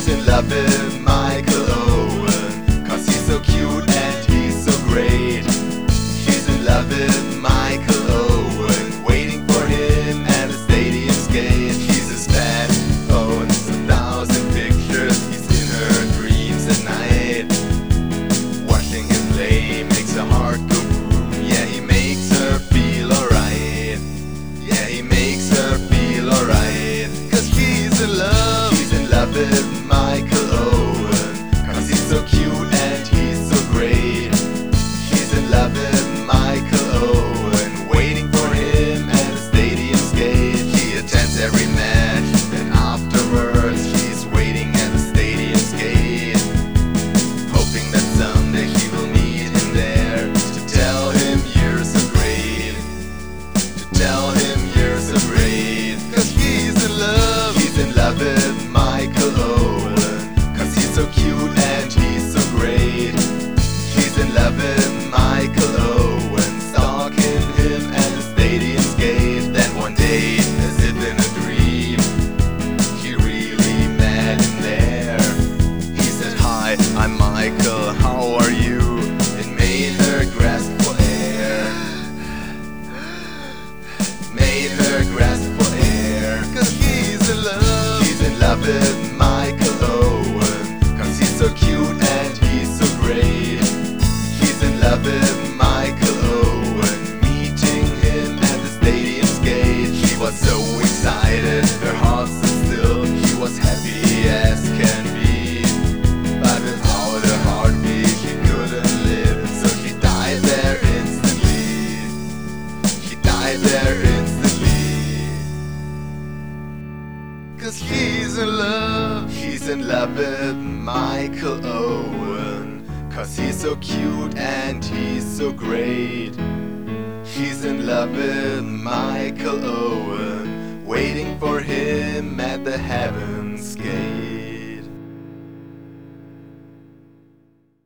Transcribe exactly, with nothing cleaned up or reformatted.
He's in love with Michael Owen, cause he's so cute and he's so great. He's in love with Michael Owen, waiting for him at the stadium's gate. He's his fan, owns a thousand pictures. He's in her dreams at night. Watching him play makes her heart go boom. Yeah, he makes her feel alright. Yeah, he makes her feel alright. Cause he's in love. He's in love with Michael Owen, cause he's so cute and he's so great. He's in love with Michael Owen, waiting for him at the stadium's gate. He attends every match, then afterwards he's waiting at the stadium's gate, hoping that someday he will meet him there to tell him you're so great. To tell him you're so great. Cause he's in love. He's in love with Michael Owen, cause he's so cute and he's so great. He's in love with Michael Owen, stalking him at the stadium's gate. Then one day, as if in a dream, he really met him there. He said, "Hi, I'm Michael, how are you?" It made her grasp for air. Made her grasp for air. Cause he's in love. He's in love with Michael Owen, cause he's so cute and he's so great. He's in love with Michael Owen, meeting him at the stadium's gate. He was so excited, her heart stood still. He was happy as can be, but without a heartbeat he couldn't live. So he died there instantly. He died there instantly. Cause he's in love. He's in love with Michael Owen, cause he's so cute and he's so great. He's in love with Michael